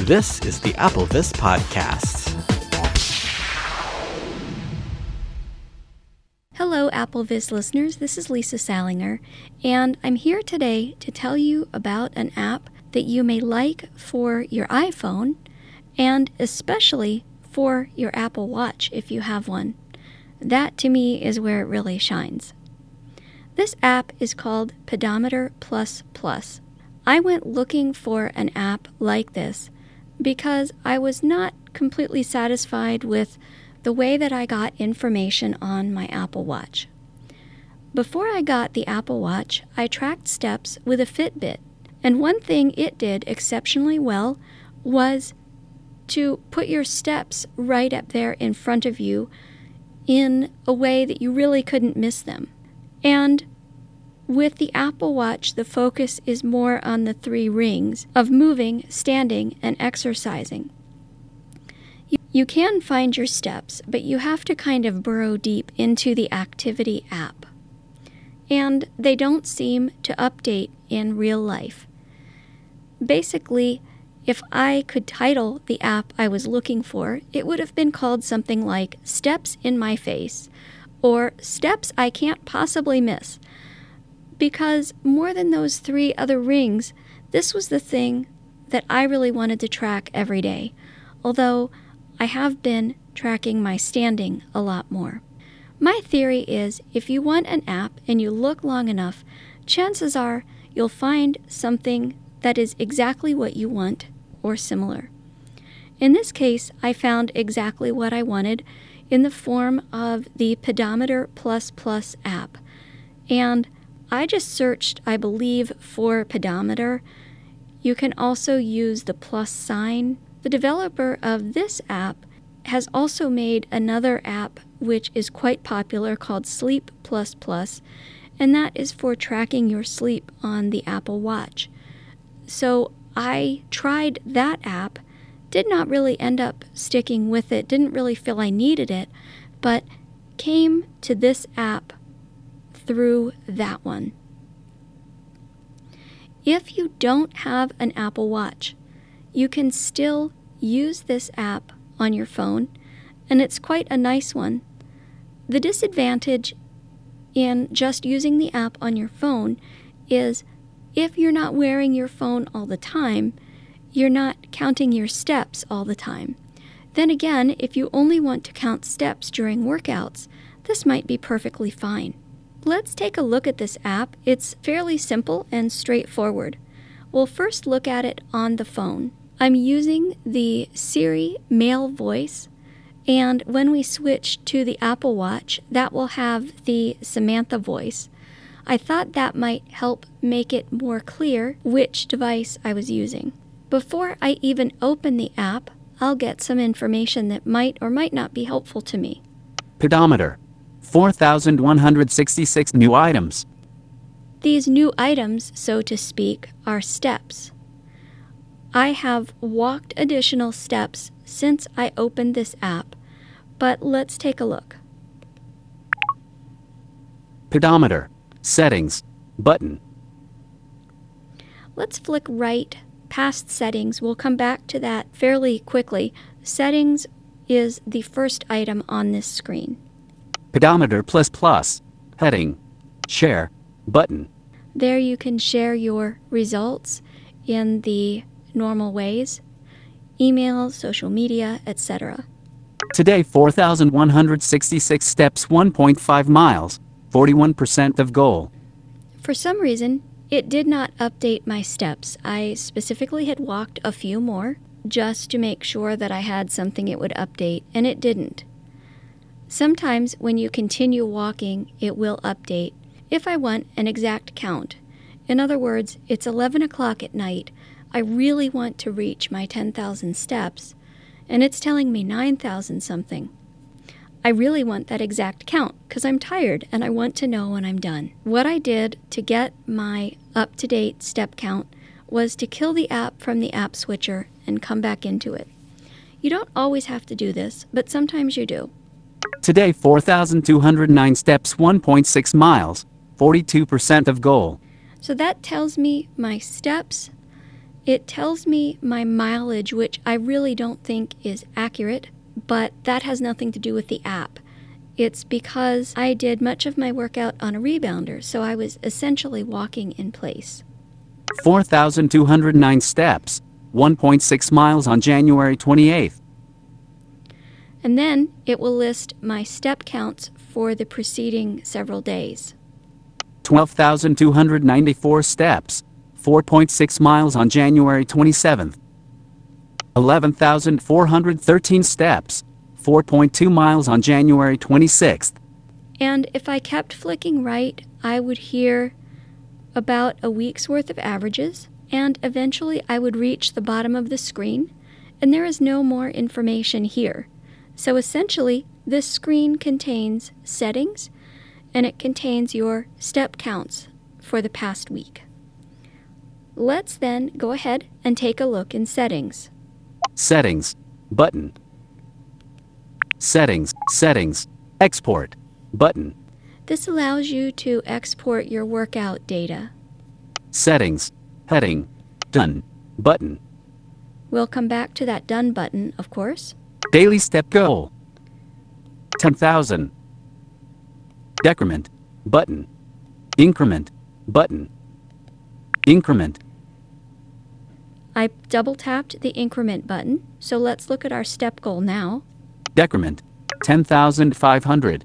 This is the Applevis Podcast. Hello, Applevis listeners. This is Lisa Salinger, and I'm here today to tell you about an app that you may like for your iPhone, and especially for your Apple Watch if you have one. That, to me, is where it really shines. This app is called Pedometer Plus Plus. I went looking for an app like this because I was not completely satisfied with the way that I got information on my Apple Watch. Before I got the Apple Watch, I tracked steps with a Fitbit, and one thing it did exceptionally well was to put your steps right up there in front of you in a way that you really couldn't miss them. And with the Apple Watch, the focus is more on the 3 rings of moving, standing, and exercising. You can find your steps, but you have to kind of burrow deep into the activity app. And they don't seem to update in real life. Basically, if I could title the app I was looking for, it would have been called something like Steps in My Face or Steps I Can't Possibly Miss. Because more than those 3 other rings, this was the thing that I really wanted to track every day, although I have been tracking my standing a lot more. My theory is if you want an app and you look long enough, chances are you'll find something that is exactly what you want or similar. In this case, I found exactly what I wanted in the form of the Pedometer Plus Plus app. And I just searched, I believe, for pedometer. You can also use the plus sign. The developer of this app has also made another app which is quite popular called Sleep Plus Plus, and that is for tracking your sleep on the Apple Watch. So I tried that app, did not really end up sticking with it, didn't really feel I needed it, but came to this app through that one. If you don't have an Apple Watch, you can still use this app on your phone, and it's quite a nice one. The disadvantage in just using the app on your phone is if you're not wearing your phone all the time, you're not counting your steps all the time. Then again, if you only want to count steps during workouts, this might be perfectly fine. Let's take a look at this app. It's fairly simple and straightforward. We'll first look at it on the phone. I'm using the Siri male voice, and when we switch to the Apple Watch, that will have the Samantha voice. I thought that might help make it more clear which device I was using. Before I even open the app, I'll get some information that might or might not be helpful to me. Pedometer. 4,166 new items. These new items, so to speak, are steps. I have walked additional steps since I opened this app, but let's take a look. Pedometer. Settings. Button. Let's flick right past settings. We'll come back to that fairly quickly. Settings is the first item on this screen. Pedometer Plus Plus. Heading. Share. Button. There you can share your results in the normal ways, email, social media, etc. Today 4,166 steps, 1.5 miles, 41% of goal. For some reason, it did not update my steps. I specifically had walked a few more just to make sure that I had something it would update, and it didn't. Sometimes when you continue walking, it will update if I want an exact count. In other words, it's 11 o'clock at night. I really want to reach my 10,000 steps, and it's telling me 9,000 something. I really want that exact count because I'm tired and I want to know when I'm done. What I did to get my up-to-date step count was to kill the app from the app switcher and come back into it. You don't always have to do this, but sometimes you do. Today 4,209 steps, 1.6 miles, 42% of goal. So that tells me my steps It tells me my mileage, which I really don't think is accurate, but that has nothing to do with the app. It's because I did much of my workout on a rebounder, so I was essentially walking in place. 4,209 steps, 1.6 miles on January 28th. And then it will list my step counts for the preceding several days. 12,294 steps, 4.6 miles on January 27th. 11,413 steps, 4.2 miles on January 26th. And if I kept flicking right, I would hear about a week's worth of averages, and eventually I would reach the bottom of the screen, and there is no more information here. So essentially, this screen contains settings, and it contains your step counts for the past week. Let's then go ahead and take a look in settings. Settings, button. Settings, export, button. This allows you to export your workout data. Settings, heading, done, button. We'll come back to that done button, of course. Daily step goal, 10,000. Decrement, button. Increment, button. Increment. I double tapped the increment button, so let's look at our step goal now. Decrement, 10,500.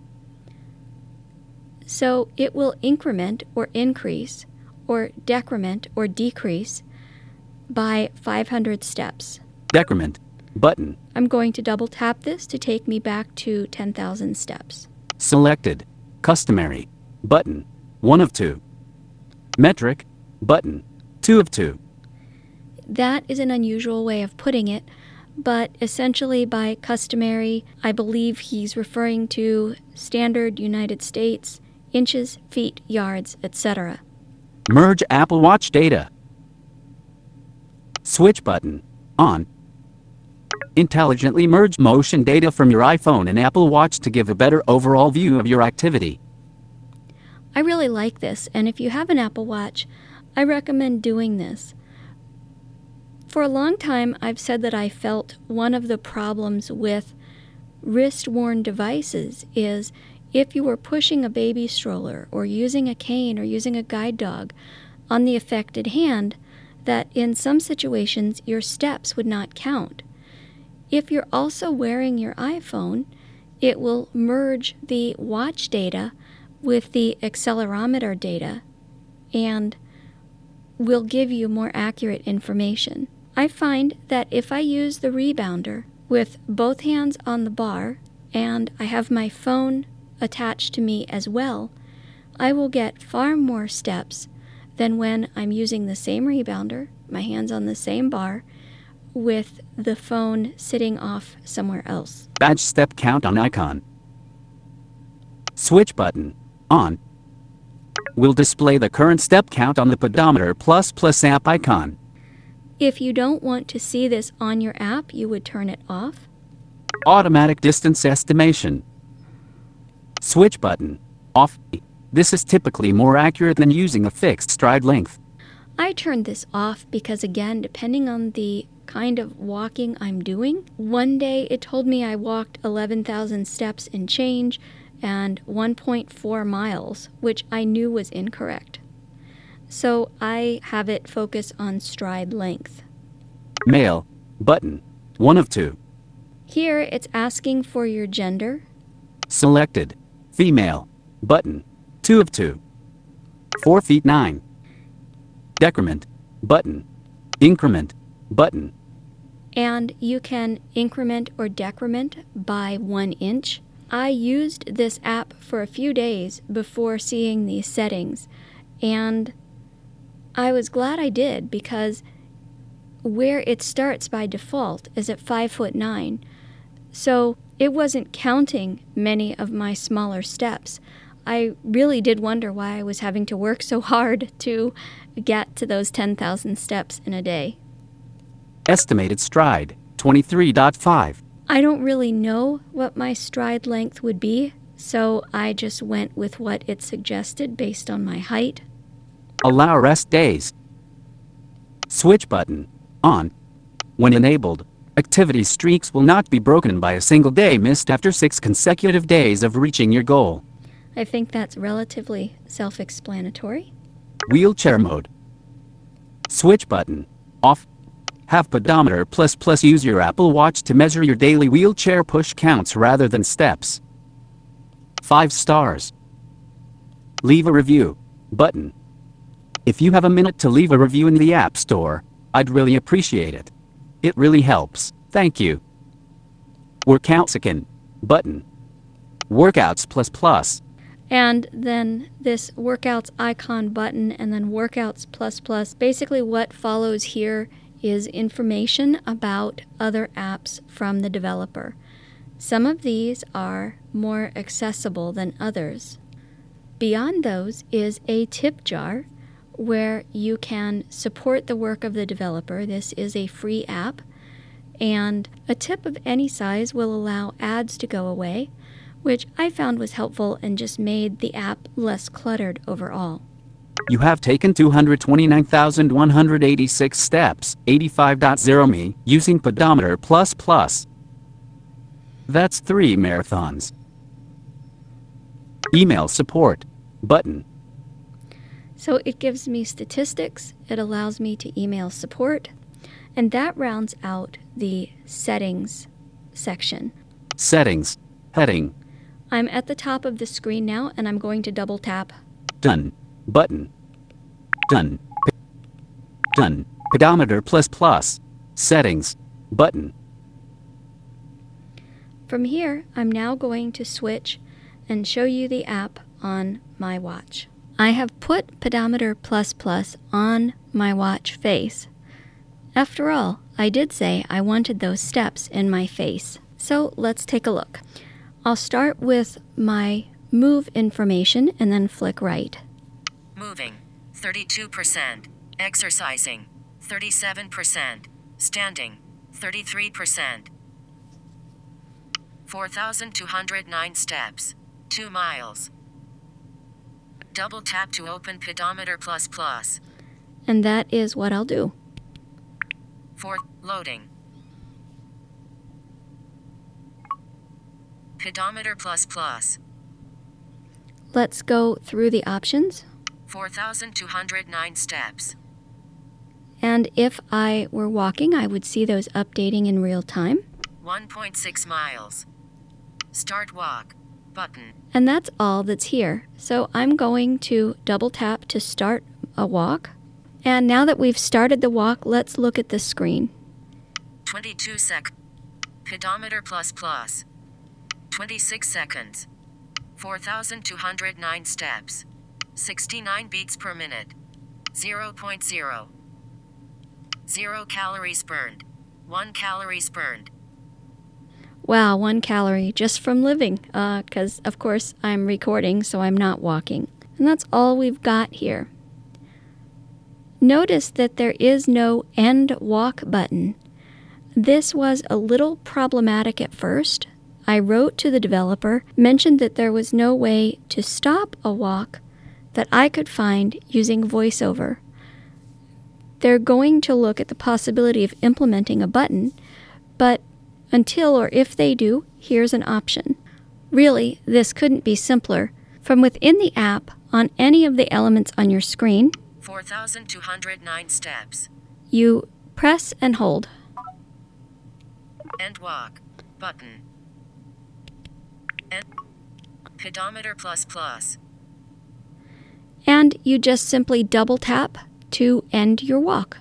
So it will increment or increase, or decrement or decrease by 500 steps. Decrement, button. I'm going to double tap this to take me back to 10,000 steps. Selected, customary, button. 1 of 2. Metric, button. 2 of 2. That is an unusual way of putting it, but essentially by customary, I believe he's referring to standard United States, inches, feet, yards, etc. Merge Apple Watch data. Switch button, on. Intelligently merge motion data from your iPhone and Apple Watch to give a better overall view of your activity. I really like this, and if you have an Apple Watch, I recommend doing this. For a long time, I've said that I felt one of the problems with wrist-worn devices is if you were pushing a baby stroller or using a cane or using a guide dog on the affected hand, that in some situations your steps would not count. If you're also wearing your iPhone, it will merge the watch data with the accelerometer data and will give you more accurate information. I find that if I use the rebounder with both hands on the bar and I have my phone attached to me as well, I will get far more steps than when I'm using the same rebounder, my hands on the same bar, with the phone sitting off somewhere else. Badge step count on icon. Switch button, on. Will display the current step count on the Pedometer Plus app icon. If you don't want to see this on your app, you would turn it off. Automatic distance estimation. Switch button, off. This is typically more accurate than using a fixed stride length. I turned this off because, again, depending on the kind of walking I'm doing, one day it told me I walked 11,000 steps and change and 1.4 miles, which I knew was incorrect. So I have it focus on stride length. Male, button, 1 of 2. Here it's asking for your gender. Selected, female, button, 2 of 2. 4 feet 9. Decrement, button. Increment, button. And you can increment or decrement by 1 inch. I used this app for a few days before seeing these settings, and I was glad I did because where it starts by default is at 5'9", so it wasn't counting many of my smaller steps. I really did wonder why I was having to work so hard to get to those 10,000 steps in a day. Estimated stride, 23.5. I don't really know what my stride length would be, so I just went with what it suggested based on my height. Allow rest days. Switch button. On. When enabled, activity streaks will not be broken by a single day missed after 6 consecutive days of reaching your goal. I think that's relatively self-explanatory. Wheelchair mode. Switch button. Off. Have pedometer ++. Use your Apple Watch to measure your daily wheelchair push counts rather than steps. 5 stars. Leave a review button. If you have a minute to leave a review in the App Store, I'd really appreciate it. It really helps. Thank you. Workouts again button. Workouts ++. And then this workouts icon button and then workouts ++. Basically what follows here is information about other apps from the developer. Some of these are more accessible than others. Beyond those is a tip jar where you can support the work of the developer. This is a free app, and a tip of any size will allow ads to go away, which I found was helpful and just made the app less cluttered overall. You have taken 229,186 steps, 85.0 mi, using pedometer ++. That's 3 marathons. Email support button. So it gives me statistics, it allows me to email support, and that rounds out the settings section. Settings heading. I'm at the top of the screen now, and I'm going to double tap. Done button. Done. Done. Pedometer ++. Settings button. From here, I'm now going to switch and show you the app on my watch. I have put pedometer ++ on my watch face. After all, I did say I wanted those steps in my face. So let's take a look. I'll start with my move information and then flick right. Moving, 32%. Exercising, 37%. Standing, 33%. 4,209 steps, 2 miles. Double tap to open pedometer ++. And that is what I'll do. Loading. Pedometer ++. Let's go through the options. 4,209 steps. And if I were walking, I would see those updating in real time. 1.6 miles. Start walk button. And that's all that's here. So I'm going to double tap to start a walk. And now that we've started the walk, let's look at the screen. 22 seconds. Pedometer ++. 26 seconds. 4,209 steps. 69 beats per minute. 0.0. 0 calories burned. 1 calories burned. Wow, 1 calorie just from living, because of course I'm recording, so I'm not walking. And that's all we've got here. Notice that there is no end walk button. This was a little problematic at first. I wrote to the developer, mentioned that there was no way to stop a walk that I could find using VoiceOver. They're going to look at the possibility of implementing a button, but until or if they do, here's an option. Really, this couldn't be simpler. From within the app, on any of the elements on your screen, 4,209 steps. You press and hold. End walk button. End. Pedometer ++. And you just simply double tap to end your walk.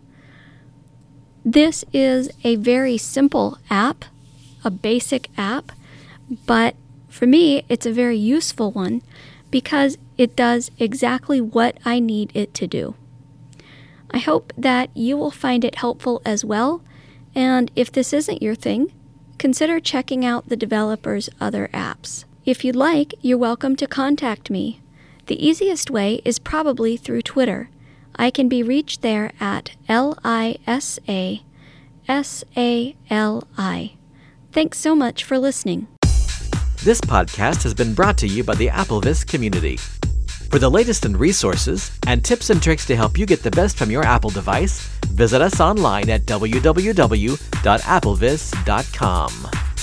This is a very simple app, a basic app, but for me, it's a very useful one because it does exactly what I need it to do. I hope that you will find it helpful as well, and if this isn't your thing, consider checking out the developer's other apps. If you'd like, you're welcome to contact me. The easiest way is probably through Twitter. I can be reached there at LISASALI. Thanks so much for listening. This podcast has been brought to you by the Applevis community. For the latest in resources and tips and tricks to help you get the best from your Apple device, Visit us online at www.applevis.com.